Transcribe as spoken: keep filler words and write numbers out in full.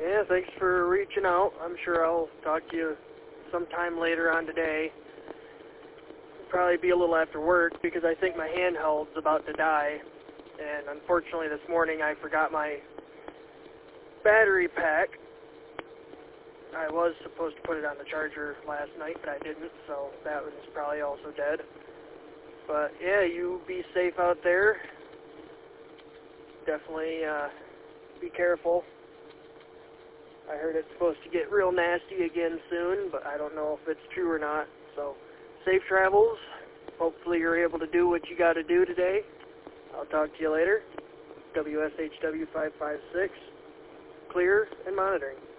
Yeah, thanks for reaching out. I'm sure I'll talk to you sometime later on today. It'll probably be a little after work because I think my handheld's about to die. And unfortunately this morning I forgot my battery pack. I was supposed to put it on the charger last night, but I didn't, so that one's probably also dead. But yeah, you be safe out there. Definitely uh, be careful. I heard it's supposed to get real nasty again soon, but I don't know if it's true or not. So, safe travels. Hopefully you're able to do what you got to do today. I'll talk to you later. W S H W five five six, clear and monitoring.